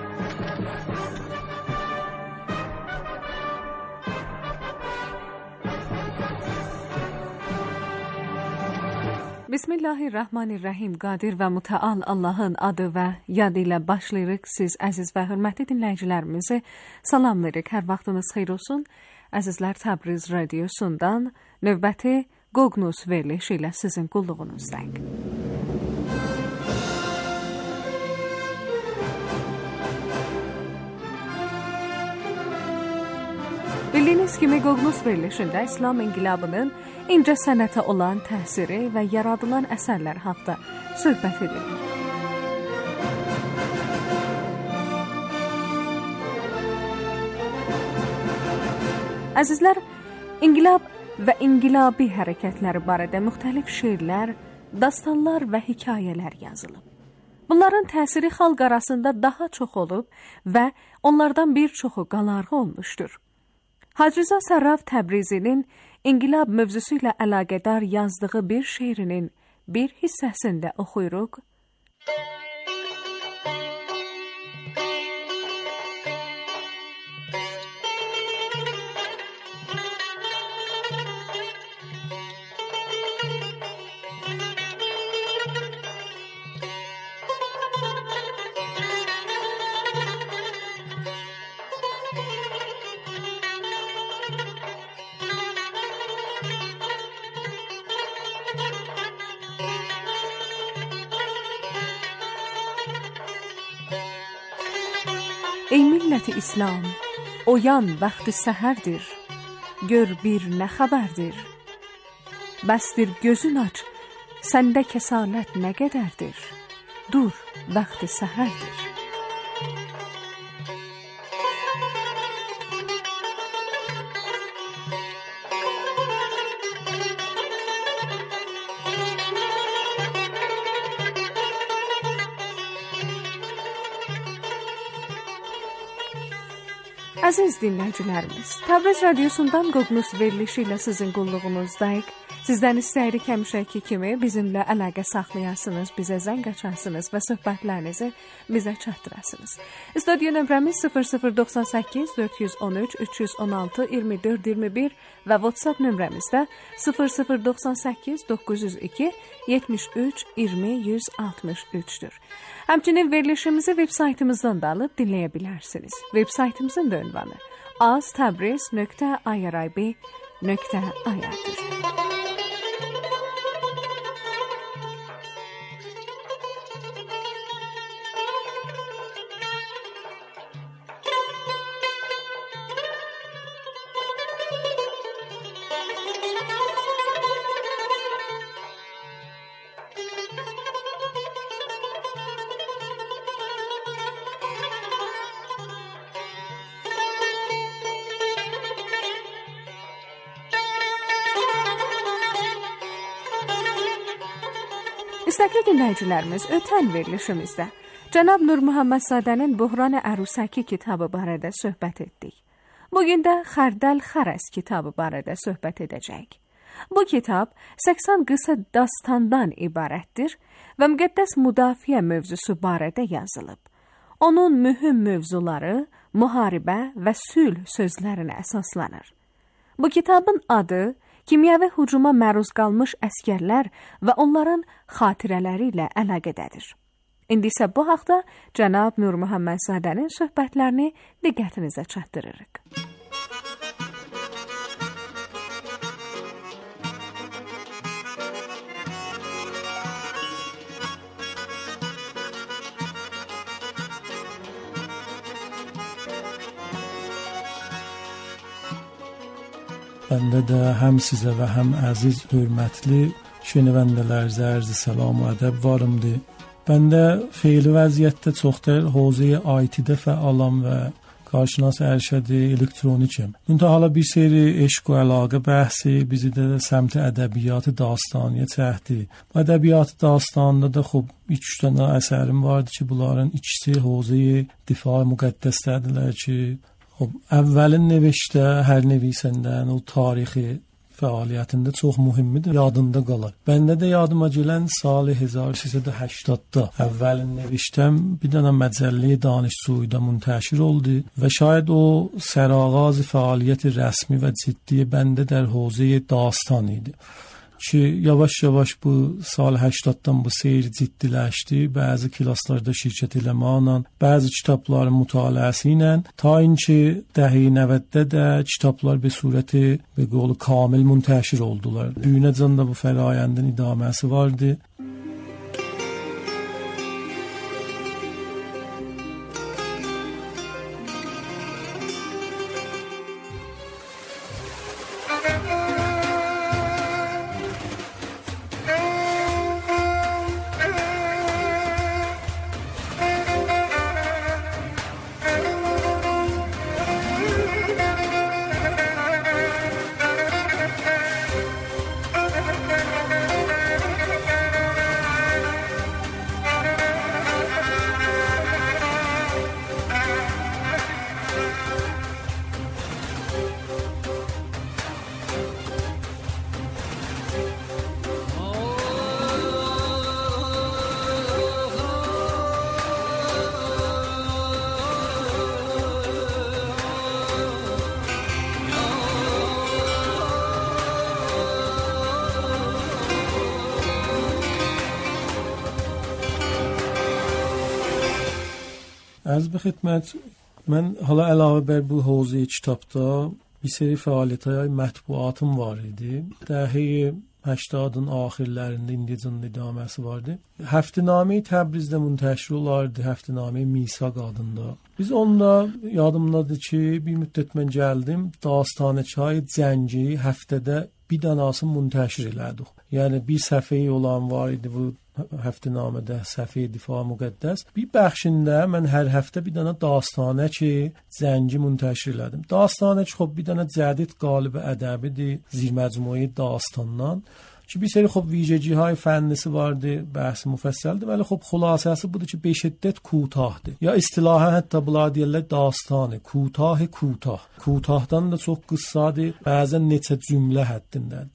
Bismillahirrahmanirrahim. Qadir və mütəal Allahın adı və yad ilə başlayırıq. Siz əziz və hörmətli dinləyicilərimizi salamlayırıq. Hər vaxtınız xeyir olsun. Əzizlər, Təbriz radiosundan növbəti Qoqnus verilişi ilə sizin qulluğunuzdayıq. Bildiyiniz kimi Qoqnus verilişində İslam inqilabının incə sənətə olan təsiri və yaradılan əsərlər haqda söhbət edilir. Əzizlər, inqilab və inqilabi hərəkətləri barədə müxtəlif şeirlər, dastanlar və hekayələr yazılıb. Bunların təsiri xalq arasında daha çox olub və onlardan bir çoxu qalarğı olmuşdur. Hacı Rza Sərraf Təbrizinin İnqilab mövzusu ilə əlaqədar yazdığı bir şeirinin bir hissəsində oxuyuruq. Ey milləti İslam, oyan vaxtı səhərdir, gör bir nə xəbərdir. Bəsdir gözün aç, səndə kəsalət nə qədərdir, dur vaxtı səhərdir. Əziz dinləyicilərimiz, Təbriz radiosundan Qoqnus verilişi ilə sizin qulluğunuzdayıq. Sizdən istəyirik həmişəki kimi bizimlə əlaqə saxlayasınız, bizə zəng açasınız və söhbətlərinizi bizə çatdırasınız. Studiyo nömrəmiz 0098 413 316 24 21 və WhatsApp nömrəmizdə 0098 902 73 20 163'dür. Həmçinin verilişimizi web saytımızdan da alıb dinləyə bilərsiniz. Web saytımızın da ünvanı aztabriz.irib.ir-dir. İstəkli dinləyicilərimiz, ötən verilişimizdə Cənab Nur Muhammedzadənin Buhran-ı Ərusəki kitabı barədə söhbət etdik. Bugün də Xərdəl Xərəz kitabı barədə söhbət edəcəyik. Bu kitab 80 qısa dastandan ibarətdir və müqəddəs müdafiə mövzusu barədə yazılıb. Onun mühüm mövzuları müharibə və sülh sözlərinə əsaslanır. Bu kitabın adı kimyəvi hücuma məruz qalmış əskərlər və onların xatirələri ilə əlaqədədir. İndi isə bu haqda Cənab Nur Muhammedzadənin söhbətlərini diqqətinizə çatdırırıq. Bəndə də həm sizə və həm əziz, hörmətli şenivəndələr zərzi salam və ədəb varımdır. Ben de feili vəziyyətdə çoxdur hozəyə IT-də fəalam və karşınas ərşədi elektronikim. Müntə hala bir seri eşq və əlaqə bəhsi bizi də səmti ədəbiyyatı dastaniyə çəkdi. Bu ədəbiyyatı dastanında da xub 2-3 dənə əsərim vardı ki, bunların ikisi hozəyə difa müqəddəsdədirlər ki, əvvəlin nevişdə hər nevisəndən o tarixi fəaliyyətində çox mühümdür, yadında qalar. Bəndə də yadıma gələn salı 1380-da əvvəlin neviştəm bir dənə məcəllə Danışsuyuda müntəşir oldu və şayad o sərağaz fəaliyyət rəsmi və ciddi bəndə در حوزه dastan idi. Ki yavaş-yavaş bu sal 80-dan bu seyir ciddiləşdi. Bəzi klaslarda şirkət eləməklə, bəzi kitabların mütaliəsi ilə ta inki dəhi 90-də də kitablar bir surəti və qolu kamil müntəşir oldular. Düyünəcən də bu fərayəndin idaməsi vardı. Arz به خدمت من حالا علاوه بر bu حوزه kitabda bir seri fəaliyyətə mətbuatım var idi. Dəhi 80'ın axirlərində indicən idaməsi vardı. Həftənamə Təbrizdə müntəşir olardı, Həftənamə Misaq adında. Biz onunla yadımdadır ki, bir müddət mən gəldim, Dastanəçay Cəngi həftədə bir dənasını müntəşir elədik. Yəni bir səfəyi olan var idi bu həftənamədə səfəyə difa müqəddəs. Bir bəxşində mən hər həftə bir dənə dastanə ki, Cəngi müntəşir elədim. Dastanə ki, bir dənə cədid qalib ədəbidir, zirməcmuəyi dastandan. Ki bir seri vijecihay fənnisi vardı, bəhsi müfəssəldir, vəli xulasəsi budur ki, beşiddət kutahdır. Ya istilahən hətta bunlar deyirlər dastanı, kutah-ı kutah. Kutahdan da çox qıssadır, bəzən neçə cümlə həddindədir.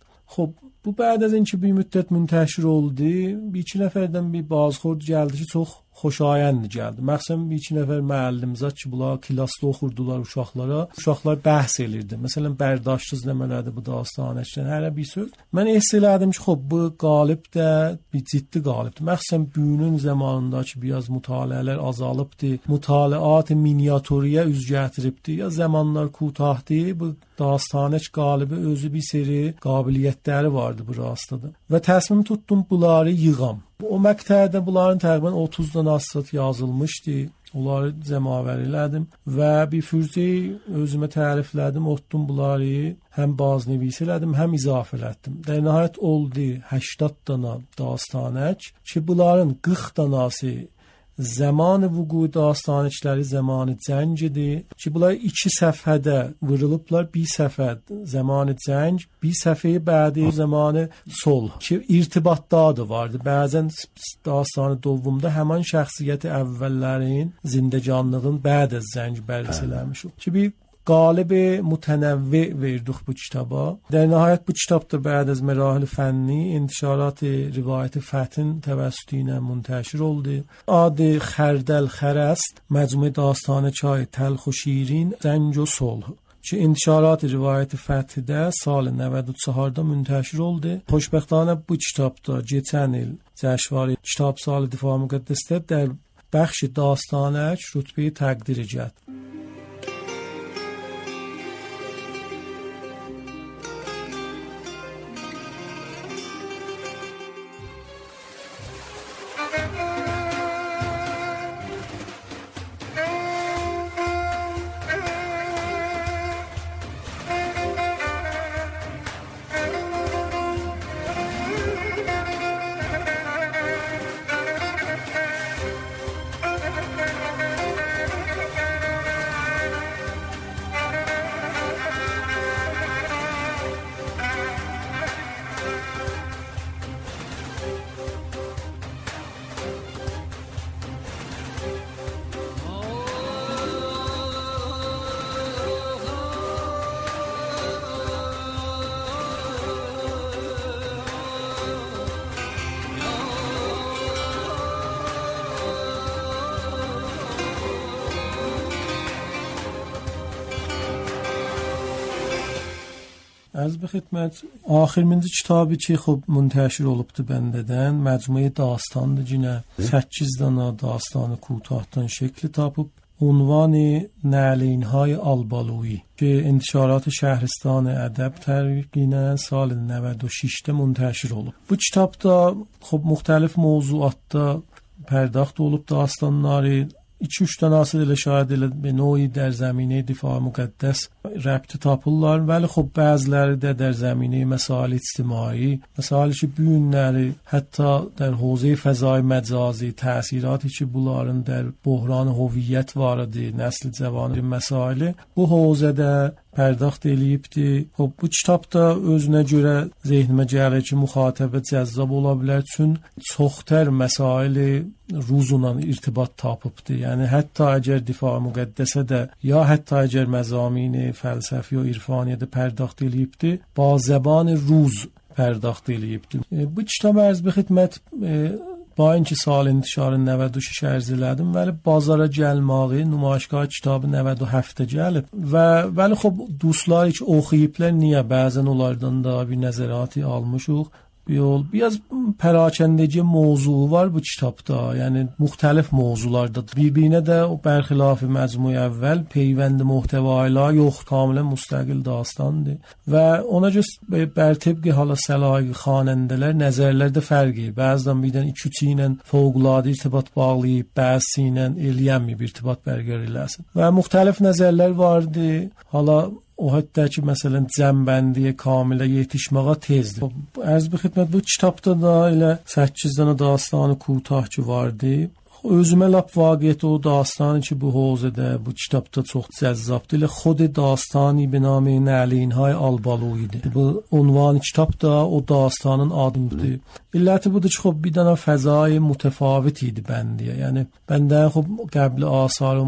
Bu بعد از اینکه bir müddət müntəşir oldu, bir iki nəfərdən bir bazxord gəldi ki, çox xoşayənd gəldi. Məxsələn bir iki nəfər müəllimzat ki, bunlar klasda oxurdular uşaqlara. Uşaqlar bəhs elirdi. Məsələn, bərdاشsız demələrdi bu dastanəçdən hər bir söz. Mən hiss elədim ki, bu qalib də bir ciddi qalibdir. Məxsələn büyünün zamanındakı biraz mütaliələr azalıbdı. Mütaliat miniaturiyə üz gətiribdi. Ya zamanlar kutahdı. Bu dastanəç qalibi özü bir seri qabiliyyətləri vardı bu rastada. Və təsmim tutdum bunları yığam. O məqtədə bunların təqribən 30-dan az yazılmışdı. Onları cəmavər elədim və bir fürcəyi özümə təriflədim, otdum bunları həm baznevis elədim, həm izafə elədim. Də nəhayət oldu 80 dana dastanəç ki, bunların 40 danası zaman vuku dastanəçləri zamanı cəngidir ki, bunlar 2 səfhədə vurulublar, bir səfhə zamanı cəng, bir səfhəyə bədi zamanı solh ki, irtibatda da vardı. Bəzən dastanı dovvumda həman şəxsiyyəti əvvəllərin zindəcanlığın bəd az cəng bərz eləmiş o. Ki, bir qalib mütənəvvi verdik bu kitaba. در نهایت bu kitabda بعد از مراحل فنی انتشارات روایت فتن توسطی ilə منتشر oldu. Adı خردل خرست مجموعه داستانچای تلخ و شیرین زنج و صلح ki intişarat rivayet Fəthidə sal 94-da müntəşir oldu. Xoşbəxtانه bu kitabda keçən il Cəşvari Kitab Salı Difa Müqəddəsdə در بخش داستانک rütbəyi təqdir edildi. عرض به خدمت آخرمنci kitabı ki xub müntəşir olubdu bəndədən məcmuə dastandı cinə 8 dana dastanı کوتاهتن şəkli tapıb عنوان نعلین‌های آلبالویی که انتشارات شهرستان ادب ترقینه سال 96 منتشر olub. Bu kitabda xub müxtəlif mövzuatda pərdəxt olub dastanları 2-3 tanəsi elə şaid elə به نوعی در زمینه دفاع مقدس ربط tapırlar ولی خب bəziləri də در زمینه مسائل اجتماعی مسائل ki bu günləri hətta در حوزه فضای مجازی تأثیراتی ki bunların در بحران هویت vardı nəsl cavanı məsailə bu hozədə pərdəxt eləyibdi. Xub bu kitabda özünə görə zehnimə gəlir ki, müxatibə cəzzab ola bilər üçün çoxtər məsaili ruzla irtibat tapıbdı. Yəni hətta əgər difa müqəddəsə də ya hətta əgər məzamini fəlsəfi və irfaniyyədə pərdəxt eləyibdi, ba zəban ruz pərdəxt eləyibdi. Bu kitab ərz bi xidmət با اینکه سال انتشار 96 ارز elədim ولی bazara gəlməyi nümayişgah kitabı 97 gəlib və vəli xub dostlar ki oxuyublar niyə bəzən onlardan da bir nəzərati almışıq. Biraz pərakəndəci mövzu var bu kitabda. Yəni müxtəlif mövzularda bir-birinə də o bərxilafi məcmu əvvəl peyvənd muhtəvayla yox, kamilən müstəqil dastandır və ona görə bərtibqi hala səlahiq xanəndələr nəzərlərdə fərqi. Bəzən birdən 2-3 ilə fövqəladə irtibat bağlayıb, bəzi ilə eləyəməyib irtibat bərqərar eləsin. Və müxtəlif nəzərlər vardı. Hala o hətta ki məsələn cəmbəndi kamilə yetişməyə tezdir. Ərz bi xidmət bu kitabda da elə 8 dənə dastanı کوتاه ki vardı. Özümə lap vaqiət o dastanı ki bu hozədə bu kitabda çox cəzzabdır. Elə xod dastani به نام نعلین‌های آلبالویی. Bu عنوان kitabda o dastanın adıdır. İlləti budur ki, xub bir dənə fəzai mütəfavit idi bəndiyə. Yəni bəndən xub qəbli asarım